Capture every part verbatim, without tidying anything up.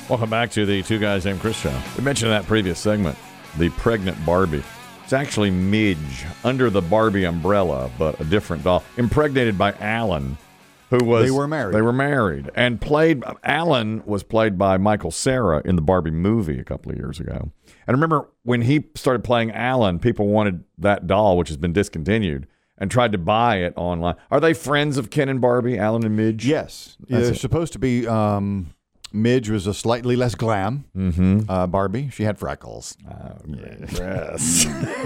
Welcome back to the Two Guys Named Chris show. We mentioned in that previous segment, the pregnant Barbie. It's actually Midge under the Barbie umbrella, but a different doll. Impregnated by Alan, who was... They were married. They were married. And played... Alan was played by Michael Cera in the Barbie movie a couple of years ago. And remember, when he started playing Alan, people wanted that doll, which has been discontinued, and tried to buy it online. Are they friends of Ken and Barbie, Alan and Midge? Yes. Yeah, they're supposed to be... Um, Midge was a slightly less glam Mm-hmm. uh, Barbie. She had freckles. Oh, yes.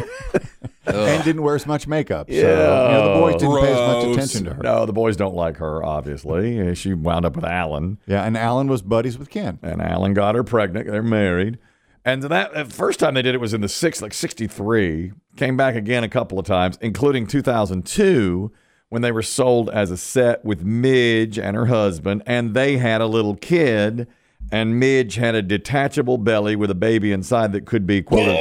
And didn't wear as much makeup. So, Yeah. you know, the boys didn't pay as much Gross. attention to her. No, the boys don't like her, obviously. She wound up with Alan. Yeah, and Alan was buddies with Ken. And Alan got her pregnant. They're married. And that the first time they did it was in the six, like sixty-three. Came back again a couple of times, including two thousand two, when they were sold as a set with Midge and her husband, and they had a little kid, and Midge had a detachable belly with a baby inside that could be, quote,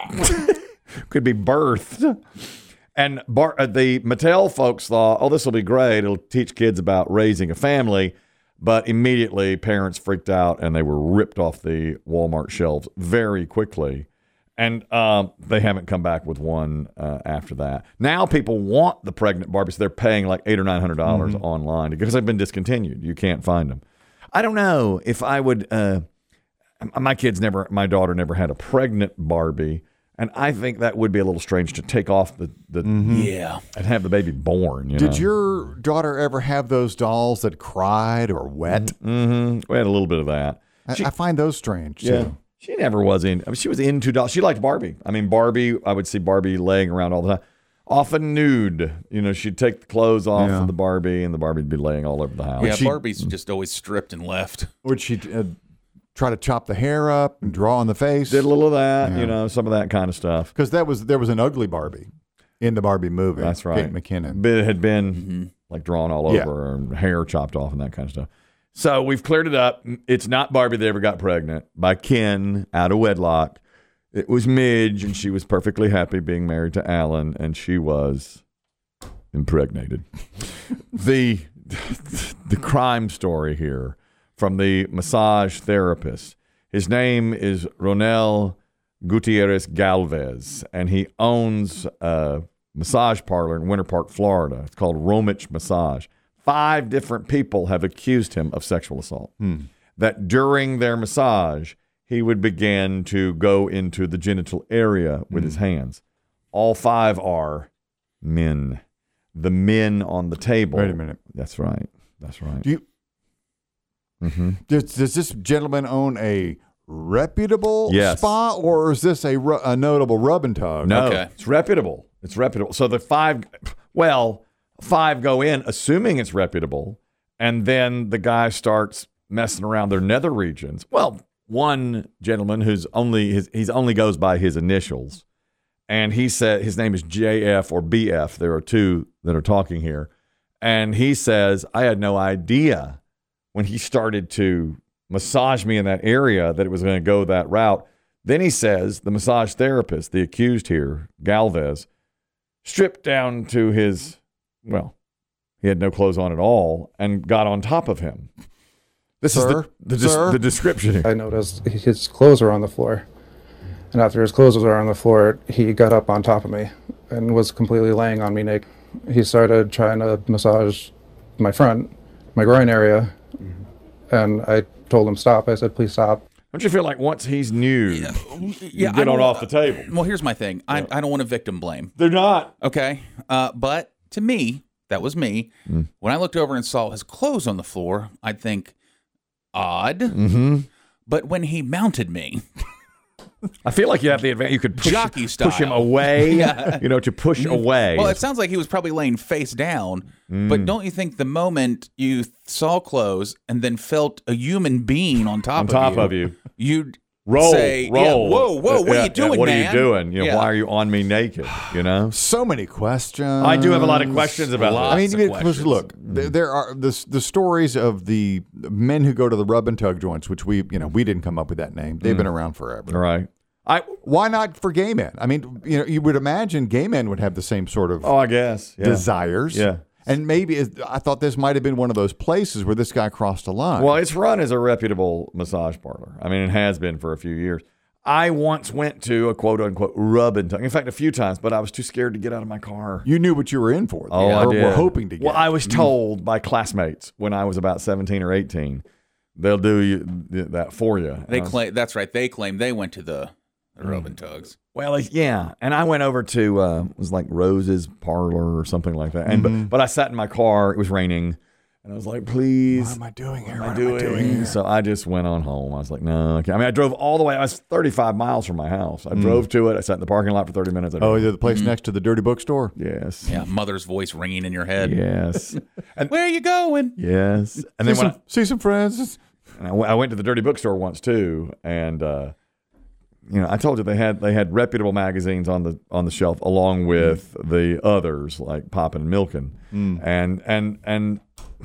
could be birthed. And Bar- uh, the Mattel folks thought, oh, this will be great. It'll teach kids about raising a family. But immediately, parents freaked out, and they were ripped off the Walmart shelves very quickly. And um, they haven't come back with one uh, after that. Now people want the pregnant Barbie, so they're paying like eight or nine hundred dollars mm-hmm. online because they've been discontinued. You can't find them. I don't know if I would. Uh, my kids never, my daughter never had a pregnant Barbie, and I think that would be a little strange to take off the the mm-hmm. yeah and have the baby born. You Did know? your daughter ever have those dolls that cried or wet? Mm-hmm. We had a little bit of that. I, She- I find those strange Yeah. too. She never was in. I mean, she was into dolls. She liked Barbie. I mean, Barbie. I would see Barbie laying around all the time, often nude. You know, she'd take the clothes off Yeah. of the Barbie, and the Barbie'd be laying all over the house. yeah she- Barbie's just always stripped and left. Would she uh, try to chop the hair up and draw on the face? Did a little of that. Yeah. You know, some of that kind of stuff. Because that was there was an ugly Barbie in the Barbie movie. That's right. Kate McKinnon. But it had been Mm-hmm. like drawn all Yeah. over, and hair chopped off, and that kind of stuff. So we've cleared it up. It's not Barbie that ever got pregnant by Ken out of wedlock. It was Midge, and she was perfectly happy being married to Alan, and she was impregnated. the the crime story here from the massage therapist. His name is Ronel Gutierrez Galvez, and he owns a massage parlor in Winter Park, Florida. It's called Romich Massage. Five different people have accused him of sexual assault. Hmm. That during their massage, he would begin to go into the genital area with his hands. All five are men. The men on the table. Wait a minute. That's right. That's right. Do you, Mm-hmm. does, does this gentleman own a reputable Yes. spa, or is this a, ru- a notable rub and tug? No, Okay. it's reputable. It's reputable. So the five, well, five go in assuming it's reputable, and then the guy starts messing around their nether regions. Well, one gentleman who's only his he's only goes by his initials, and he said his name is J F or B F. There are two that are talking here, and he says, I had no idea when he started to massage me in that area that it was going to go that route. Then he says the massage therapist, the accused here, Galvez, stripped down to his, well, he had no clothes on at all and got on top of him. This Sir? is the, the, des- Sir? the description here. I noticed his clothes were on the floor. And after his clothes were on the floor, he got up on top of me and was completely laying on me naked. He started trying to massage my front, my groin area, and I told him stop. I said, please stop. Don't you feel like once he's nude, Yeah, you yeah, I get on don't- off the table? Well, here's my thing. I, I don't want to victim blame. They're not. Okay. Uh, but to me, that was me. Mm. When I looked over and saw his clothes on the floor, I'd think, odd. Mm-hmm. But when he mounted me, I feel like you have the advantage. You could push, Jockey style. push him away, Yeah. you know, to push away. well, it sounds like he was probably laying face down. Mm. But don't you think the moment you saw clothes and then felt a human being on top, on top of, you, of you. you'd Roll, say, roll. yeah, whoa, whoa, what Yeah, are you yeah, doing, what man? are you doing? You know, Yeah. why are you on me naked? You know? So many questions. I do have a lot of questions about Lots that. I mean, of it- questions. look, there, there are the the stories of the men who go to the rub and tug joints, which we, you know, we didn't come up with that name. They've been around forever. All right. I Why not for gay men? I mean, you know, you would imagine gay men would have the same sort of oh, I guess yeah. desires. Yeah. And maybe it, I thought this might have been one of those places where this guy crossed a line. Well, it's run as a reputable massage parlor. I mean, it has been for a few years. I once went to a quote-unquote rub and tug. In fact, a few times, but I was too scared to get out of my car. You knew what you were in for. Oh, or I did. were hoping to get. Well, I was told by classmates when I was about seventeen or eighteen, they'll do you, that for you. They And I was- claim that's right. They claim they went to the, the rub and tugs. Well, it's- yeah, and I went over to uh, it was like Rose's Parlor or something like that. And but, but I sat in my car. It was raining, and I was like, "Please, What am I doing here? what What am am I I doing?" doing here? So I just went on home. I was like, "No, I can't." I mean, I drove all the way. I was thirty-five miles from my house. I drove to it. I sat in the parking lot for thirty minutes. I Oh, drove. is it the place next to the dirty bookstore? yes, Yeah, mother's voice ringing in your head. yes, and Where are you going? yes. And see, then when some, see some friends. I, and I went- I went to the dirty bookstore once too, and. uh You know, I told you they had they had reputable magazines on the on the shelf along with mm. the others like Poppin' and Milkin, mm. and and and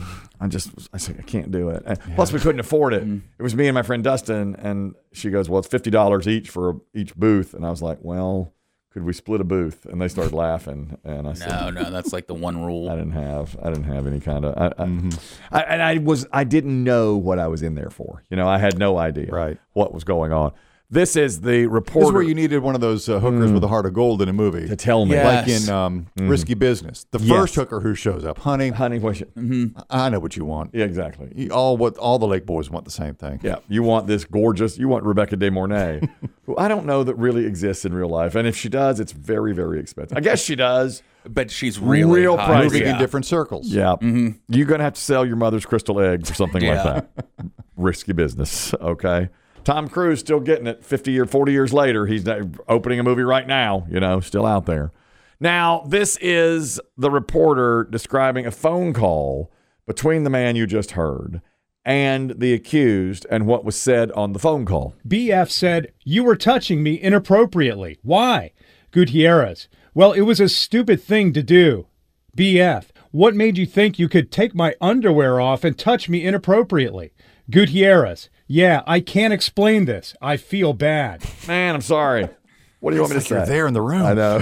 I just I said I can't do it. And yeah. Plus, we couldn't afford it. Mm. It was me and my friend Dustin, and she goes, "Well, it's fifty dollars each for each booth," and I was like, "Well, could we split a booth?" And they started laughing, and I said, "No, no, that's like the one rule." I didn't have I didn't have any kind of, I, mm-hmm. I, I, and I was I didn't know what I was in there for. You know, I had no idea right. what was going on. This is the reporter. This is where you needed one of those uh, hookers mm. with a heart of gold in a movie. To tell me. Yes. Like in um, mm. Risky Business. The yes. first hooker who shows up. Honey. Honey, what's it? Mm-hmm. I know what you want. Yeah, exactly. You, all what all the Lake Boys want the same thing. Yeah. You want this gorgeous, you want Rebecca De Mornay, who I don't know that really exists in real life. And if she does, it's very, very expensive. I guess she does. But she's really real high. pricey. Moving Yeah. in different circles. Yeah. Mm-hmm. You're going to have to sell your mother's crystal eggs or something Yeah. like that. Risky business. Okay. Tom Cruise still getting it fifty or forty years later. He's opening a movie right now, you know, still out there. Now, this is the reporter describing a phone call between the man you just heard and the accused and what was said on the phone call. B F said, "You were touching me inappropriately. Why?" Gutierrez, "Well, it was a stupid thing to do." B F, "What made you think you could take my underwear off and touch me inappropriately?" Gutierrez, "Yeah, I can't explain this. I feel bad." Man, I'm sorry. What do you want me to Like you're say? there in the room. I know.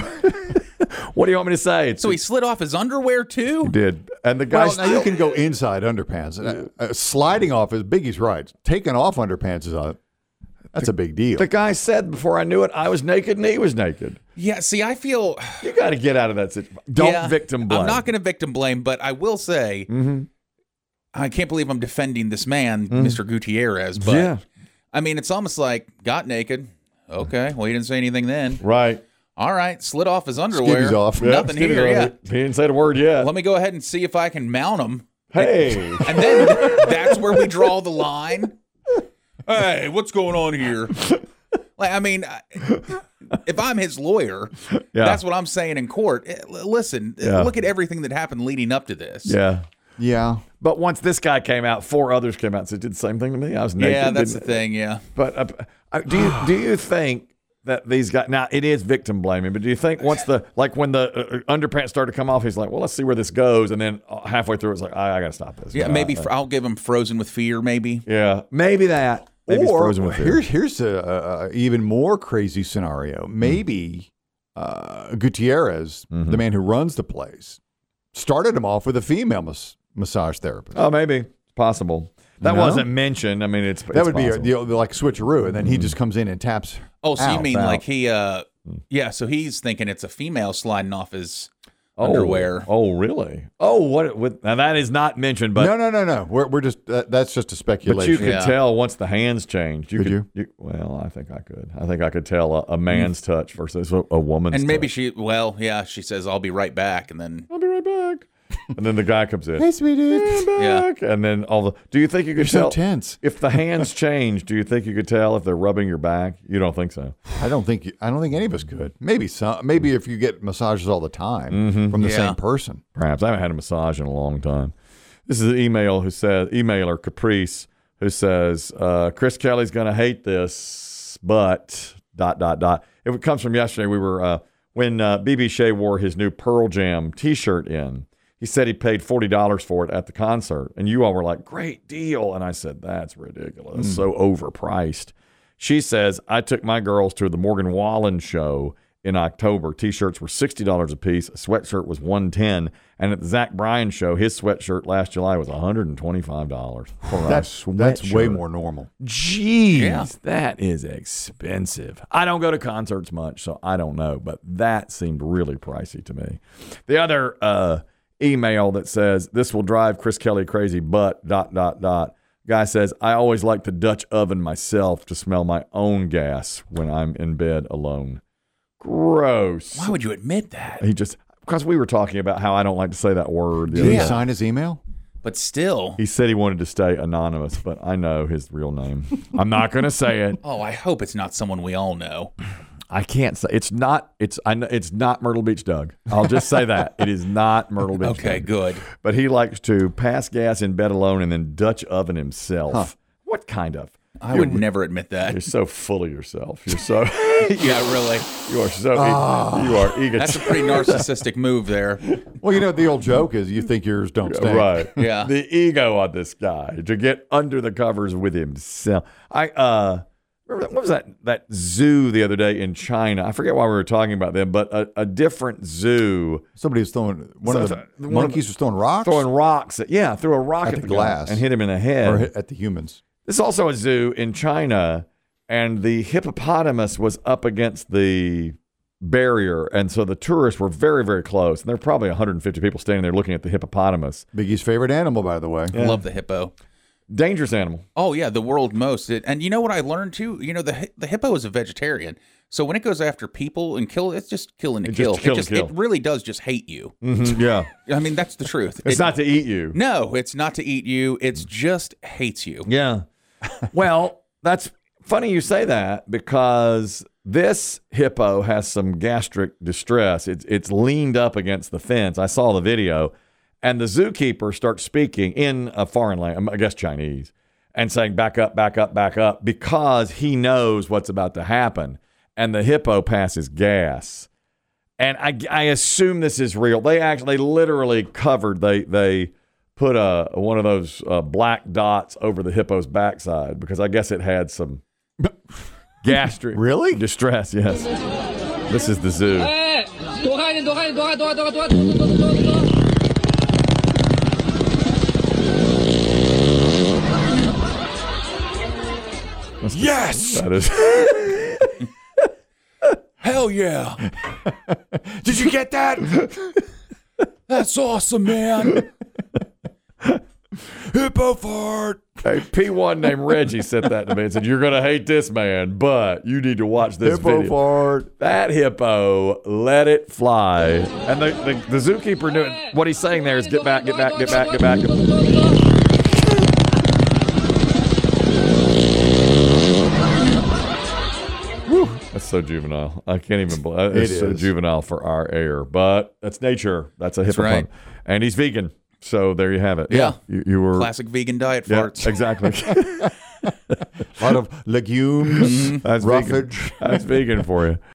What do you want me to say? It's, So he slid off his underwear too? he did. And the guy Well, now you can go inside underpants. Uh, uh, sliding off is Biggie's right. Taking off underpants is a that's a big deal. the guy said before I knew it, I was naked and he was naked. Yeah, see, I feel You got to get out of that situation. Don't Yeah, victim blame. I'm not going to victim blame, but I will say Mm-hmm. I can't believe I'm defending this man, Mister Gutierrez, but Yeah. I mean, it's almost like got naked. Okay, well, he didn't say anything then. Right. All right, slid off his underwear. Skivvies off. Yeah, Nothing skinny here. on Yeah. it. He didn't say the word yet. Let me go ahead and see if I can mount him. Hey. And then that's where we draw the line. Hey, what's going on here? Like, I mean, I- if I'm his lawyer, Yeah. that's what I'm saying in court. Eh, l- Listen, eh, Yeah. look at everything that happened leading up to this. Yeah. yeah. But once this guy came out, four others came out and said, did the same thing to me. I was naked. Yeah, that's the didn't- thing. Yeah. But uh, uh, do you do you think that these guys now it is victim blaming? But do you think once the like when the uh, underpants started to come off, he's like, well, let's see where this goes, and then uh, halfway through, it's like, I, I got to stop this. Yeah, Uh, maybe uh, fr- I'll give him Frozen with Fear, maybe. yeah, maybe that. Maybe it's or frozen with fear. here's here's a, a, a even more crazy scenario. Maybe uh, Gutierrez, Mm-hmm. the man who runs the place, started him off with a female mas- massage therapist. Oh, maybe it's possible. That No? wasn't mentioned. I mean, it's that it's would be a, possible. the, like a switcheroo, and then he just comes in and taps. Oh, so you out. mean out. like he, uh, yeah, so he's thinking it's a female sliding off his Oh, underwear. Oh, really? Oh, what? what now that is not mentioned, but no, no, no, no. We're we're just uh, that's just a but speculation. you could Yeah. tell once the hands changed. You Could could, you? Well, I think I could. I think I could tell a, a man's touch versus a, a woman's. And maybe touch. she, well, yeah, she says, I'll be right back. And then, I'll be right back. And then the guy comes in. Hey, sweetie. I'm back. And then all the. Do you think you could You're tell so tense. if the hands change? Do you think you could tell if they're rubbing your back? You don't think so? I don't think you- I don't think any of us could. Maybe some. Maybe if you get massages all the time Mm-hmm. from the Yeah. same person. Perhaps I haven't had a massage in a long time. This is an email who says emailer Caprice who says uh, Chris Kelly's going to hate this, but dot dot dot. It comes from yesterday. We were uh, when uh, B B Shea wore his new Pearl Jam T-shirt in. He said he paid forty dollars for it at the concert, and you all were like, "Great deal!" And I said, "That's ridiculous, so overpriced." She says, "I took my girls to the Morgan Wallen show, in October. T-shirts were sixty dollars a piece. A sweatshirt was one hundred ten dollars. And at the Zach Bryan show, his sweatshirt last July was one hundred twenty-five dollars. For That's a that's way sweatshirt. more normal. Jeez, Yeah. that is expensive. I don't go to concerts much, so I don't know, but that seemed really pricey to me. The other uh, email that says, this will drive Chris Kelly crazy, but dot, dot, dot. Guy says, I always like to Dutch oven myself to smell my own gas when I'm in bed alone. Gross. Why would you admit that? He just, because we were talking about how I don't like to say that word. the Did other he day. sign his email? But still. He said he wanted to stay anonymous, but I know his real name. I'm not going to say it. Oh, I hope it's not someone we all know. I can't say it's not. It's I know it's not Myrtle Beach Doug. I'll just say that it is not Myrtle Beach. Okay, Doug. good. But he likes to pass gas in bed alone and then Dutch oven himself. Huh. What kind of? I would never admit that. You're so full of yourself. You're so. Yeah, really. You are so. E- you are That's a egotistic. pretty narcissistic move there. Well, you know, the old joke is you think yours don't stink. Right. Yeah. The ego on this guy to get under the covers with himself. I uh. Remember, what was that that zoo the other day in China? I forget why we were talking about them, but a, a different zoo Somebody was throwing, one So- of so- the one of monkeys was throwing rocks throwing rocks. At, yeah, threw a rock At at, the the, glass. guy and hit him in the head. or hit at the humans. This is also a zoo in China, and the hippopotamus was up against the barrier, and so the tourists were very, very close. And there were probably one hundred fifty people standing there looking at the hippopotamus. Biggie's favorite animal, by the way. Love the hippo. Dangerous animal. Oh yeah, the world most. It, and you know what I learned too? You know the hi- the hippo is a vegetarian, so when it goes after people and kill, it's just killing to It kill. just kill it to just kill. it really does just hate you. Mm-hmm. Yeah, I mean that's the truth. it's It- not to eat you. No, it's not to eat you. It's just hates you. Yeah. Well, that's funny you say that because this hippo has some gastric distress. It's it's leaned up against the fence. I saw the video, and the zookeeper starts speaking in a foreign language, I guess Chinese, and saying back up, back up, back up, because he knows what's about to happen. And the hippo passes gas. And I, I assume this is real. They actually literally covered, they they put a one of those uh, black dots over the hippo's backside because I guess it had some gastric Really? distress. Yes. This is the zoo. 哎，躲开点，躲开点，躲开，躲开，躲开，躲开，躲开，躲开，躲开，躲开。 Yes, That is. hell yeah, Did you get that? that's awesome, man. Hippo fart. Hey, P one named Reggie sent that to me and said, "You're gonna hate this man, but you need to watch this Hippo video." fart. That hippo let it fly, and the, the the zookeeper knew it. What he's saying there is, "Get back, get back, get back, get back." Whew, that's so juvenile. I can't even believe it's It so is. juvenile for our air, but that's nature. That's a hippo right. pun. And he's vegan, so there you have it. Yeah. you, you were Classic vegan diet yeah, farts. exactly. A lot of legumes, That's vegan. roughage. That's vegan for you.